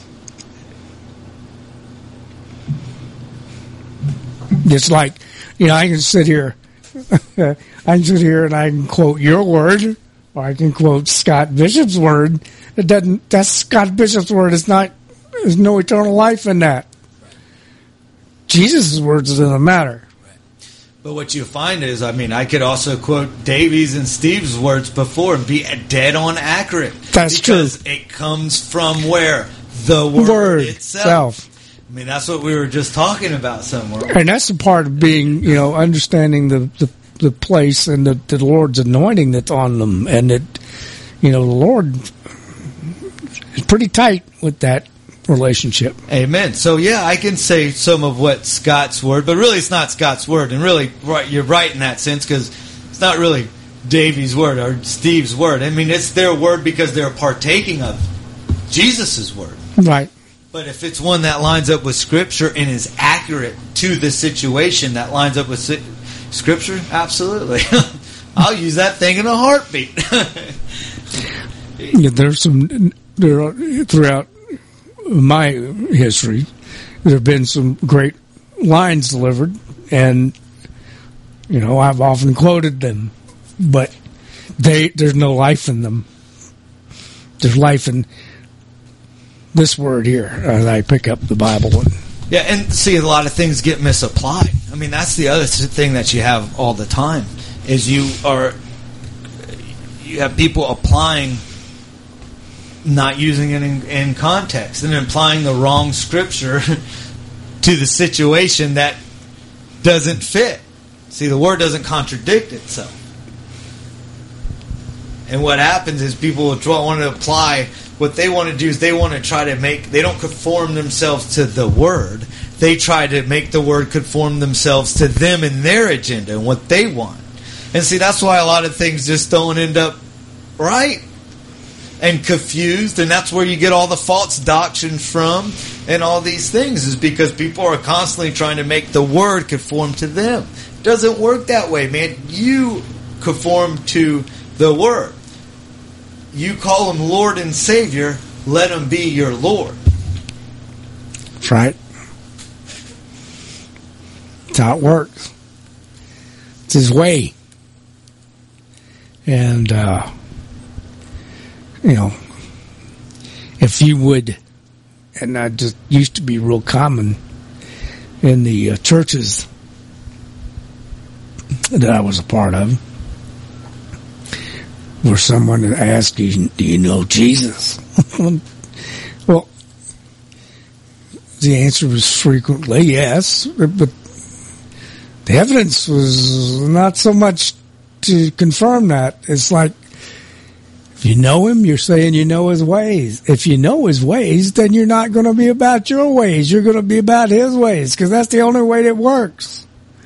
Speaker 1: it's like, you know, I can sit here, I can sit here and I can quote your word, or I can quote Scott Bishop's word. It doesn't. That's Scott Bishop's word. It's not. There's no eternal life in that. Jesus' words doesn't matter.
Speaker 2: But what you find is, I mean, I could also quote Davies and Steve's words before and be dead on accurate.
Speaker 1: That's
Speaker 2: because
Speaker 1: true.
Speaker 2: It comes from where? The Word,
Speaker 1: word
Speaker 2: itself.
Speaker 1: itself.
Speaker 2: I mean, that's what we were just talking about somewhere.
Speaker 1: And that's the part of being, you know, understanding the, the, the place and the, the Lord's anointing that's on them. And that, you know, the Lord is pretty tight with that relationship.
Speaker 2: Amen. So yeah, I can say some of what Scott's word, but really it's not Scott's word. And really, right, you're right in that sense, because it's not really Davey's word or Steve's word. I mean, it's their word because they're partaking of Jesus' word.
Speaker 1: Right.
Speaker 2: But if it's one that lines up with Scripture and is accurate to the situation that lines up with Scripture, absolutely. I'll use that thing in a heartbeat.
Speaker 1: Yeah, there's some there are, throughout my history, there have been some great lines delivered, and you know, I've often quoted them, but they there's no life in them. There's life in this word here as I pick up the Bible.
Speaker 2: Yeah, and see, a lot of things get misapplied. I mean, that's the other thing that you have all the time, is you are you have people applying, not using it in, in context, and applying the wrong scripture to the situation that doesn't fit. See, the word doesn't contradict itself. And what happens is people want to apply, what they want to do is they want to try to make, they don't conform themselves to the word. They try to make the word conform themselves to them and their agenda and what they want. And see, that's why a lot of things just don't end up right and confused. And that's where you get all the false doctrine from and all these things, is because people are constantly trying to make the word conform to them. It doesn't work that way, man. You conform to the word. You call him Lord and Savior, let him be your Lord.
Speaker 1: That's right. That's how it works. It's his way. And, uh, you know, if you would, and that just used to be real common in the uh, churches that I was a part of, where someone would ask you, do you know Jesus? Well, The answer was frequently yes, but the evidence was not so much to confirm that. It's like, if you know him, you're saying you know his ways. If you know his ways, then you're not going to be about your ways. You're going to be about his ways, because that's the only way that works.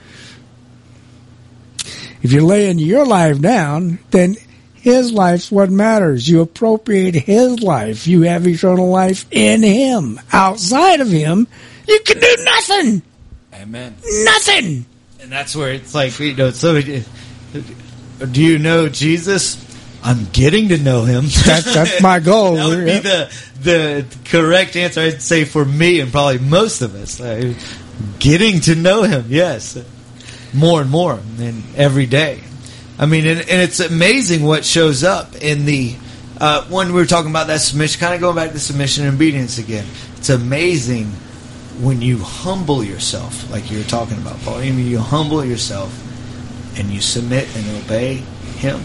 Speaker 1: If you're laying your life down, then his life's what matters. You appropriate his life. You have eternal life in him. Outside of him, you can do nothing.
Speaker 2: Amen.
Speaker 1: Nothing.
Speaker 2: And that's where it's like, you know, so do you know Jesus? I'm getting to know him.
Speaker 1: That, that's my goal.
Speaker 2: That would be the the correct answer, I'd say, for me and probably most of us. Like, getting to know him, yes. More and more, and every day. I mean, and, and it's amazing what shows up in the, uh, when we were talking about that submission, kind of going back to submission and obedience again. It's amazing when you humble yourself, like you were talking about, Paul. I mean, you humble yourself and you submit and obey him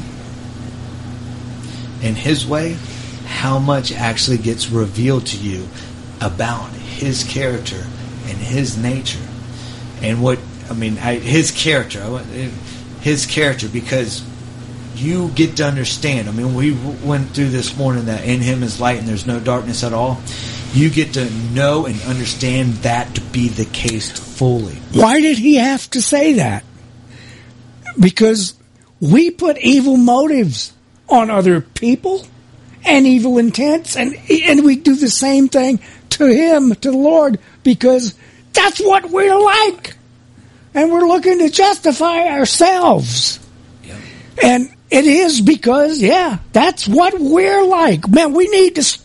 Speaker 2: in his way, how much actually gets revealed to you about his character and his nature. And what, I mean, I, his character, I, his character, because you get to understand. I mean, we went through this morning that in him is light and there's no darkness at all. You get to know and understand that to be the case fully.
Speaker 1: Why did he have to say that? Because we put evil motives on other people and evil intents, and and we do the same thing to him, to the Lord, because that's what we're like. And we're looking to justify ourselves. Yep. And it is because, yeah, that's what we're like. Man, we need to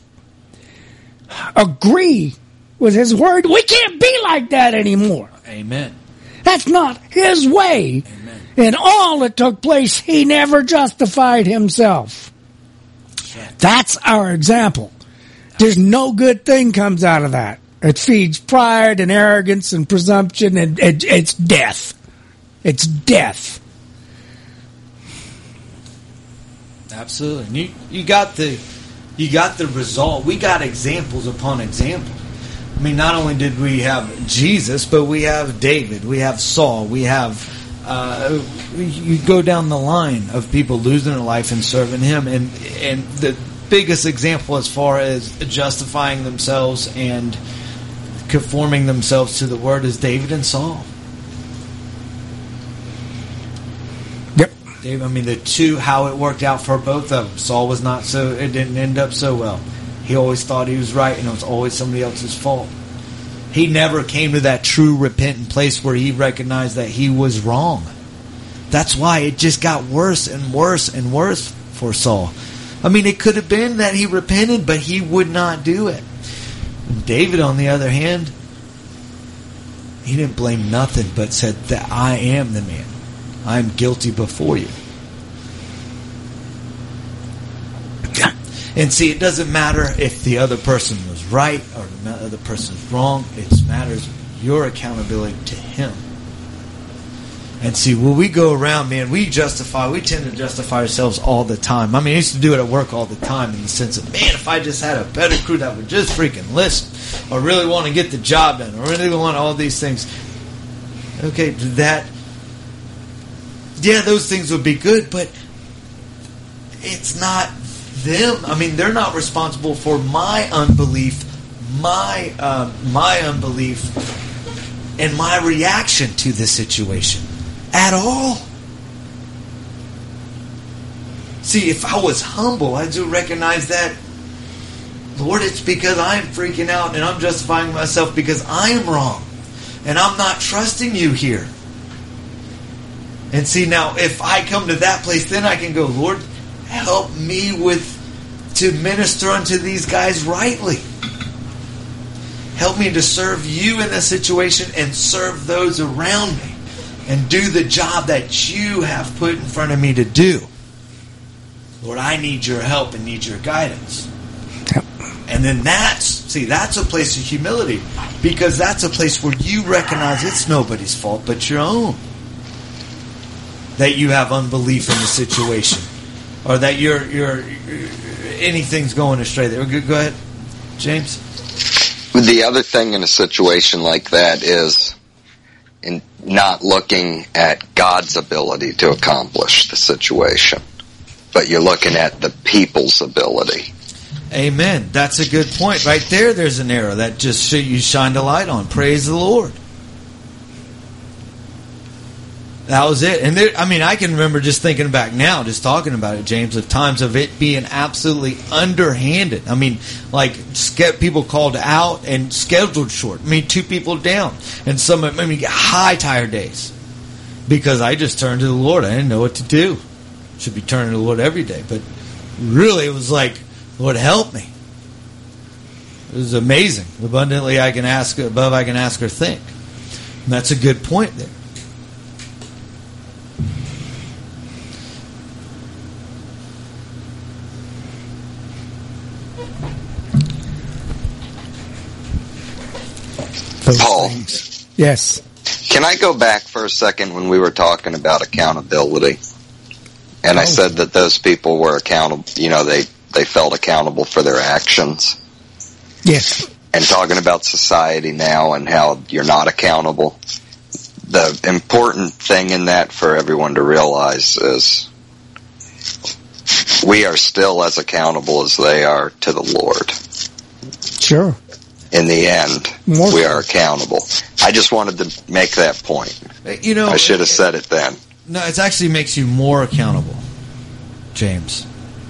Speaker 1: agree with his word. We can't be like that anymore.
Speaker 2: Amen.
Speaker 1: That's not his way.
Speaker 2: Amen.
Speaker 1: In all that took place, he never justified himself. That's our example. There's no good thing comes out of that. It feeds pride and arrogance and presumption, and it, it's death. It's death.
Speaker 2: Absolutely. And you, you got the you got the result. We got examples upon examples. I mean, not only did we have Jesus, but we have David, we have Saul, we have uh, you go down the line of people losing their life and serving him, and and the biggest example as far as justifying themselves and conforming themselves to the word is David and Saul.
Speaker 1: Yep.
Speaker 2: David, I mean, the two, how it worked out for both of them. Saul was not so, it didn't end up so well. He always thought he was right, and it was always somebody else's fault. He never came to that true repentant place where he recognized that he was wrong. That's why it just got worse and worse and worse for Saul. I mean, it could have been that he repented, but he would not do it. David, on the other hand, he didn't blame nothing, but said that I am the man. I am guilty before you. And see, it doesn't matter if the other person was right or the other person was wrong. It matters your accountability to him. And see, when we go around, man, we justify, we tend to justify ourselves all the time. I mean, I used to do it at work all the time in the sense of, man, if I just had a better crew that would just freaking listen or really want to get the job done or really want all these things. Okay, that, yeah, those things would be good, but it's not them. I mean, they're not responsible for my unbelief, my uh, my unbelief, and my reaction to this situation at all. See, if I was humble, I do recognize that, Lord, it's because I'm freaking out and I'm justifying myself because I am wrong and I'm not trusting you here. And see, now, if I come to that place, then I can go, Lord, help me with to minister unto these guys rightly. Help me to serve you in this situation and serve those around me and do the job that you have put in front of me to do. Lord, I need your help and need your guidance. Yep. And then that's, see, that's a place of humility, because that's a place where you recognize it's nobody's fault but your own. That you have unbelief in the situation, or that you're, you're, you're anything's going astray there. Go, go ahead, James.
Speaker 3: The other thing in a situation like that is in not looking at God's ability to accomplish the situation, but you're looking at the people's ability.
Speaker 2: Amen. That's a good point. Right there, there's an arrow that just you shined a light on. Praise the Lord. That was it. And there, I mean, I can remember just thinking back now, just talking about it, James, of times of it being absolutely underhanded. I mean, like people called out and scheduled short. I mean, two people down. And some, I mean, high tire days. Because I just turned to the Lord. I didn't know what to do. Should be turning to the Lord every day. But really, it was like, Lord, help me. It was amazing. Abundantly I can ask, above I can ask or think. And that's a good point there.
Speaker 3: Paul.
Speaker 1: Yes.
Speaker 3: Can I go back for a second when we were talking about accountability? And oh. I said that those people were accountable, you know, they, they felt accountable for their actions.
Speaker 1: Yes.
Speaker 3: And talking about society now and how you're not accountable. The important thing in that for everyone to realize is we are still as accountable as they are to the Lord.
Speaker 1: Sure.
Speaker 3: In the end, More we so. are accountable. I just wanted to make that point.
Speaker 2: You know,
Speaker 3: I should have said it then.
Speaker 2: No, it actually makes you more accountable, James.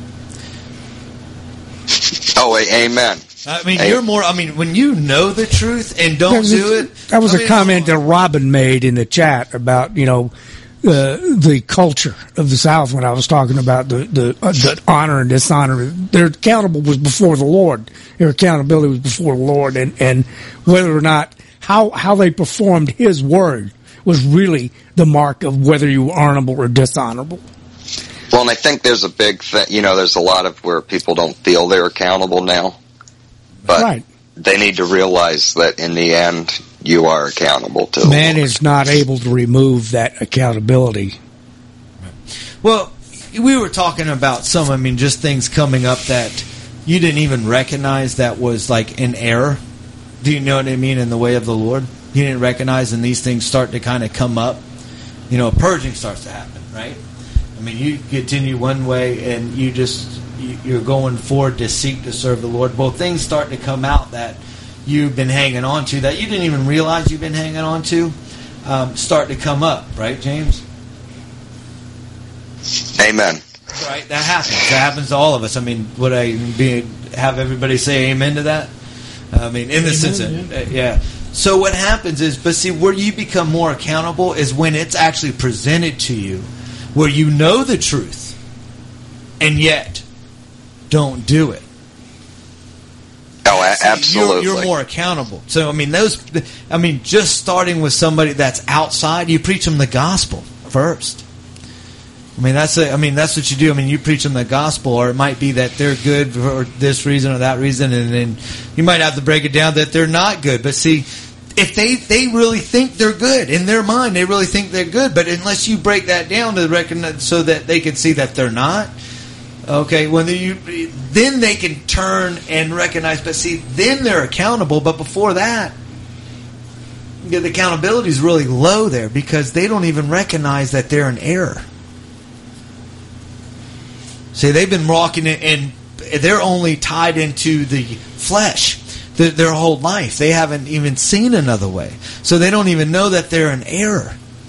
Speaker 3: Oh, amen.
Speaker 2: I mean,
Speaker 3: amen.
Speaker 2: You're more. I mean, when you know the truth and don't
Speaker 1: was,
Speaker 2: do it.
Speaker 1: That was
Speaker 2: I
Speaker 1: a
Speaker 2: mean,
Speaker 1: comment that Robin made in the chat about, you know, uh, the culture of the South when I was talking about the the, uh, the honor and dishonor. Their accountable was before the Lord. Their accountability was before the Lord, and, and whether or not how how they performed His word was really the mark of whether you were honorable or dishonorable.
Speaker 3: Well, and I think there's a big thing. You know, there's a lot of where people don't feel they're accountable now, but
Speaker 1: right.
Speaker 3: They need to realize that in the end, you are accountable to.
Speaker 1: Man is not able to remove that accountability.
Speaker 2: Well, we were talking about some, I mean, just things coming up that you didn't even recognize that was like an error. Do you know what I mean? In the way of the Lord, you didn't recognize, and these things start to kind of come up. You know, purging starts to happen, right? I mean, you continue one way, and you just you're going forward to seek to serve the Lord. Well, things start to come out that you've been hanging on to, that you didn't even realize you've been hanging on to, um, start to come up, right, James?
Speaker 3: Amen.
Speaker 2: Right, that happens. That happens to all of us. I mean, would I be have everybody say amen to that? I mean, in the amen, sense of, yeah. Uh, yeah. So what happens is, but see, where you become more accountable is when it's actually presented to you, where you know the truth, and yet don't do it.
Speaker 3: Oh, absolutely.
Speaker 2: You're, you're more accountable. So, I mean, those. I mean, just starting with somebody that's outside, you preach them the gospel first. I mean, that's a, I mean, that's what you do. I mean, you preach them the gospel, or it might be that they're good for this reason or that reason, and then you might have to break it down that they're not good. But see, if they, they really think they're good in their mind, they really think they're good. But unless you break that down to recognize so that they can see that they're not, okay, when you then they can turn and recognize. But see, then they're accountable. But before that, the accountability is really low there because they don't even recognize that they're in error. See, they've been walking it, and they're only tied into the flesh their, their whole life. They haven't even seen another way. So they don't even know that they're in error.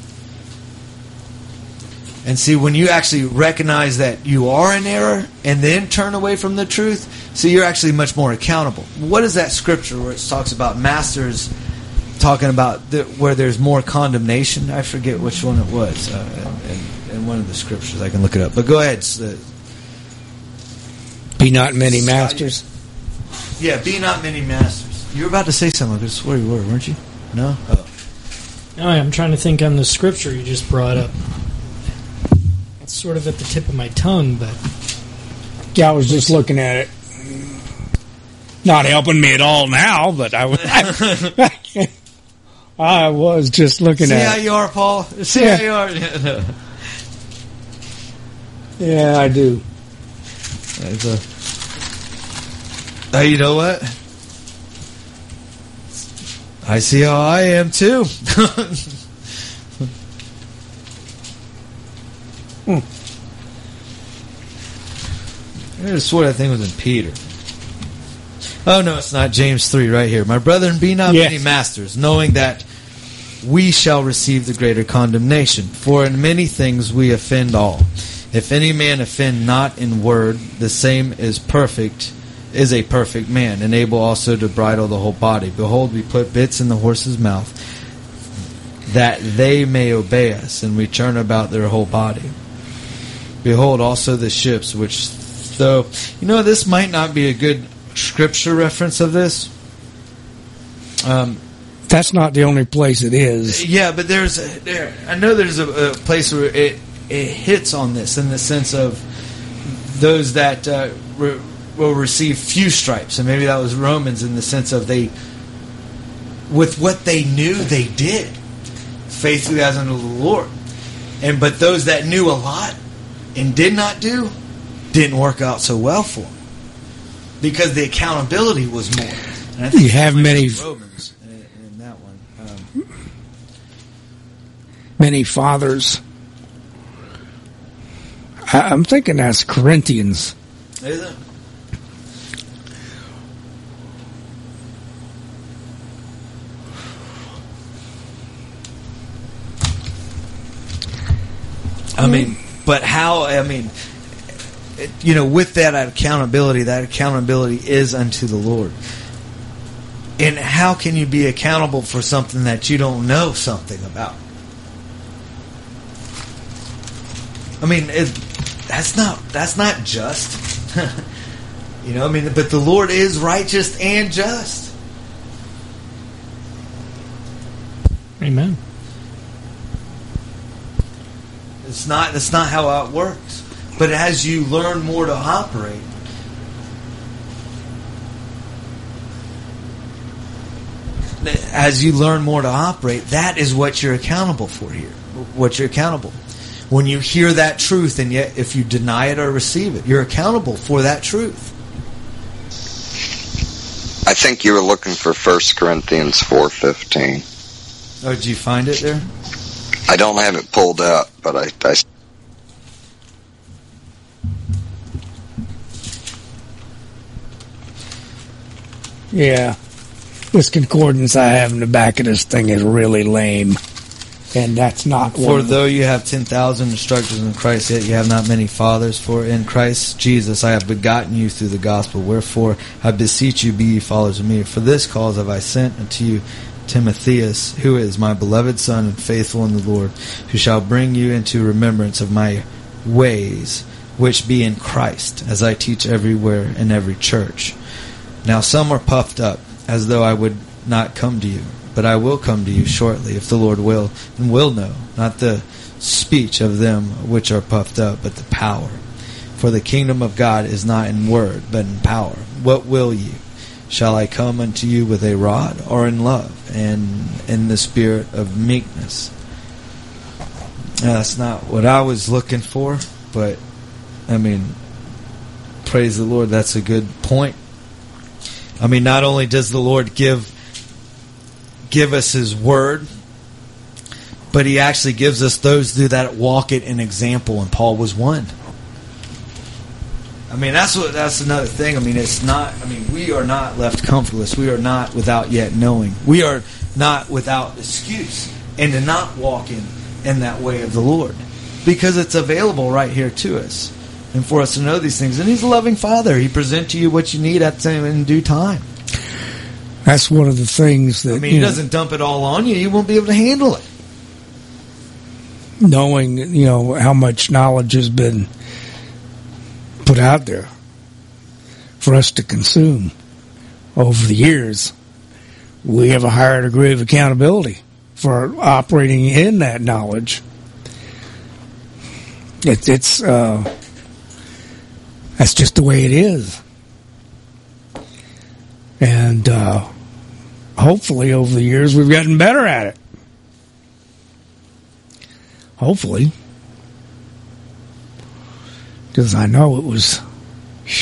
Speaker 2: And see, when you actually recognize that you are in error and then turn away from the truth, see, you're actually much more accountable. What is that scripture where it talks about masters talking about the, where there's more condemnation? I forget which one it was uh, in, in one of the scriptures. I can look it up. But go ahead. Uh,
Speaker 1: Be not many masters.
Speaker 2: Yeah, be not many masters. You were about to say something. I could swear you were, weren't you? No? Oh.
Speaker 4: No, I'm trying to think on the scripture you just brought up. It's sort of at the tip of my tongue, but...
Speaker 1: Yeah, I was just looking at it. Not helping me at all now, but I was... I, I was just looking
Speaker 2: See
Speaker 1: at it.
Speaker 2: See how you are, Paul? See
Speaker 1: yeah.
Speaker 2: how you are?
Speaker 1: Yeah, I do.
Speaker 2: There's a... Oh, you know what? I see how I am too.
Speaker 1: hmm.
Speaker 2: This sword I think was in Peter. Oh no, it's not. James three right here. My brethren, be not
Speaker 1: yes.
Speaker 2: many masters, knowing that we shall receive the greater condemnation. For in many things we offend all. If any man offend not in word, the same is perfect, is a perfect man, and able also to bridle the whole body. Behold, we put bits in the horse's mouth, that they may obey us, and we turn about their whole body. Behold also the ships, which though, you know, this might not be a good scripture reference of this. Um,
Speaker 1: That's not the only place it is.
Speaker 2: Yeah, but there's a, there. I know there's a, a place where it it hits on this in the sense of those that uh, re, will receive few stripes, and maybe that was Romans in the sense of they, with what they knew, they did faithfully as unto the Lord, and but those that knew a lot and did not do, didn't work out so well for them because the accountability was more. And I think
Speaker 1: you have many.
Speaker 2: Romans. That one. Um,
Speaker 1: many fathers. I, I'm thinking that's Corinthians.
Speaker 2: Is it? I mean, but how, I mean, it, you know, with that accountability, that accountability is unto the Lord. And how can you be accountable for something that you don't know something about? I mean, it, that's not that's not just. You know, I mean, but the Lord is righteous and just.
Speaker 4: Amen.
Speaker 2: It's not that's not how it works. But as you learn more to operate, as you learn more to operate, that is what you're accountable for here. What you're accountable. When you hear that truth, and yet if you deny it or receive it, you're accountable for that truth.
Speaker 3: I think you were looking for First Corinthians four fifteen.
Speaker 2: Oh, did you find it there?
Speaker 3: I don't have it pulled up, but I... I
Speaker 1: Yeah. This concordance I have in the back of this thing is really lame. And that's not one.
Speaker 2: For though you have ten thousand instructors in Christ, yet you have not many fathers. For in Christ Jesus I have begotten you through the gospel. Wherefore I beseech you, be ye followers of me. For this cause have I sent unto you Timotheus, who is my beloved son and faithful in the Lord, who shall bring you into remembrance of my ways, which be in Christ, as I teach everywhere in every church. Now some are puffed up, as though I would not come to you. But I will come to you shortly, if the Lord will, and will know, not the speech of them which are puffed up, but the power. For the kingdom of God is not in word, but in power. What will ye? Shall I come unto you with a rod, or in love, and in the spirit of meekness? Now, that's not what I was looking for, but, I mean, praise the Lord, that's a good point. I mean, not only does the Lord give give us His Word, but He actually gives us those that walk it an example, and Paul was one. I mean, that's what that's another thing. I mean, it's not. I mean, we are not left comfortless. We are not without yet knowing. We are not without excuse, and to not walk in in that way of the Lord, because it's available right here to us, and for us to know these things. And He's a loving Father. He presents to you what you need at in due time.
Speaker 1: That's one of the things that...
Speaker 2: I mean, He
Speaker 1: know,
Speaker 2: doesn't dump it all on you. You won't be able to handle it.
Speaker 1: Knowing, you know, how much knowledge has been put out there for us to consume over the years, we have a higher degree of accountability for operating in that knowledge. It, it's... Uh, that's just the way it is. And uh, hopefully over the years we've gotten better at it. Hopefully. Because I know it was,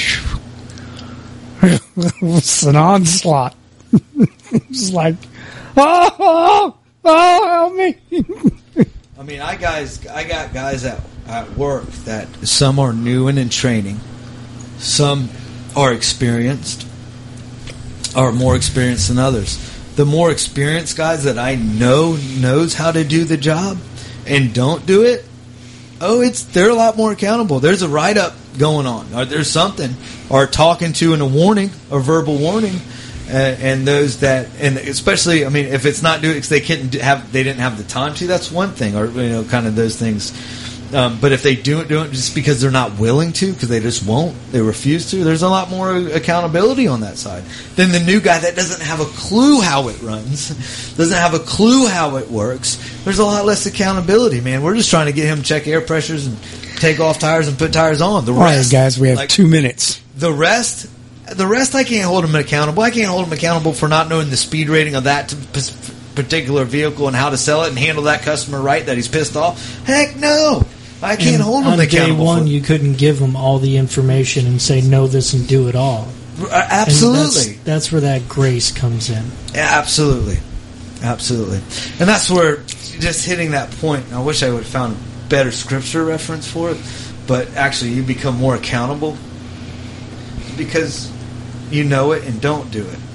Speaker 1: it was an onslaught. It was like, Oh, oh, oh help me.
Speaker 2: I mean, I guys, I got guys at, at work that some are new and in training, some are experienced, are more experienced than others. The more experienced guys that I know knows how to do the job and don't do it, oh, it's they're a lot more accountable. There's a write-up going on, or there's something, or talking to in a warning, or verbal warning, uh, and those that, and especially, I mean, if it's not doing, because they couldn't have, they didn't have the time to, that's one thing, or you know, kind of those things. Um, but if they do it, do it just because they're not willing to, because they just won't, they refuse to, there's a lot more accountability on that side than the new guy that doesn't have a clue how it runs, doesn't have a clue how it works. There's a lot less accountability, man. We're just trying to get him to check air pressures and take off tires and put tires on. The
Speaker 1: All
Speaker 2: rest,
Speaker 1: right, guys, we have
Speaker 2: like,
Speaker 1: two minutes.
Speaker 2: The rest, the rest, I can't hold him accountable. I can't hold him accountable for not knowing the speed rating of that particular vehicle and how to sell it and handle that customer right that he's pissed off. Heck no. I can't
Speaker 4: and
Speaker 2: hold them
Speaker 4: on
Speaker 2: accountable.
Speaker 4: day one,
Speaker 2: for
Speaker 4: you couldn't give them all the information and say, know this and do it all.
Speaker 2: Absolutely.
Speaker 4: That's, that's where that grace comes in.
Speaker 2: Yeah, absolutely. Absolutely. And that's where, just hitting that point, I wish I would have found a better scripture reference for it, but actually you become more accountable because you know it and don't do it.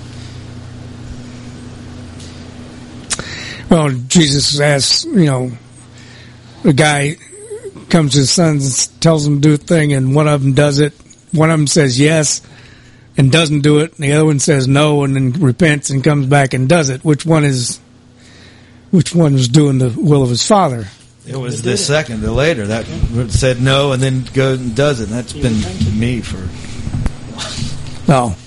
Speaker 1: Well, Jesus asks, you know, the guy comes to his sons and tells them to do a thing, and one of them does it. One of them says yes and doesn't do it, and the other one says no and then repents and comes back and does it. Which one is? Which one was doing the will of his father?
Speaker 2: It was the second, the later that said no and then goes and does it. And that's been me for.
Speaker 1: No.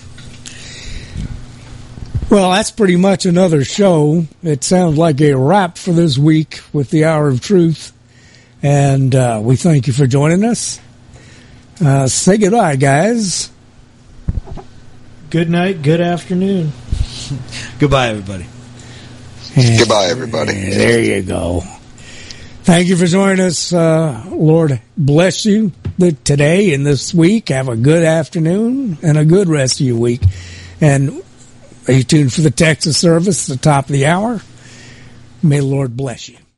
Speaker 1: Well, that's pretty much another show. It sounds like a wrap for this week with the Hour of Truth. And uh, we thank you for joining us. Uh, say goodbye, guys.
Speaker 4: Good night, good afternoon.
Speaker 2: Goodbye, everybody.
Speaker 1: And
Speaker 3: Goodbye, everybody.
Speaker 1: There you go. Thank you for joining us. Uh, Lord bless you today and this week. Have a good afternoon and a good rest of your week. And are you tuned for the Texas service at the top of the hour? May the Lord bless you.